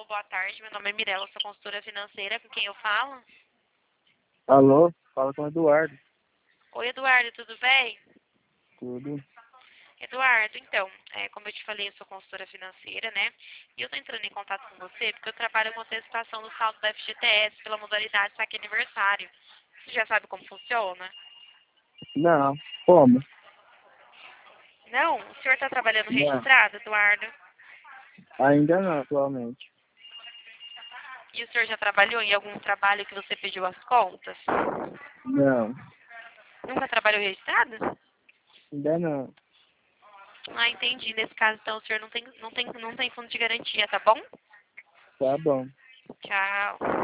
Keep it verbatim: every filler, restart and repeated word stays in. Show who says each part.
Speaker 1: boa tarde. Meu nome é Mirella, sou consultora financeira. Com quem eu falo?
Speaker 2: Alô, fala com o Eduardo.
Speaker 1: Oi, Eduardo, tudo bem?
Speaker 2: Tudo.
Speaker 1: Eduardo, então, é, como eu te falei, eu sou consultora financeira, né? E eu tô entrando em contato com você porque eu trabalho com antecipação do saldo da F G T S pela modalidade saque aniversário. Você já sabe como funciona?
Speaker 2: Não, como?
Speaker 1: Não? O senhor está trabalhando
Speaker 2: Não,
Speaker 1: registrado, Eduardo?
Speaker 2: ainda não, atualmente.
Speaker 1: E o senhor já trabalhou em algum trabalho que você pediu as contas?
Speaker 2: Não,
Speaker 1: Nunca trabalhou registrado?
Speaker 2: ainda não.
Speaker 1: Ah, entendi. Nesse caso, então, o senhor não tem, não tem, não tem fundo de garantia, tá bom?
Speaker 2: Tá bom.
Speaker 1: Tchau.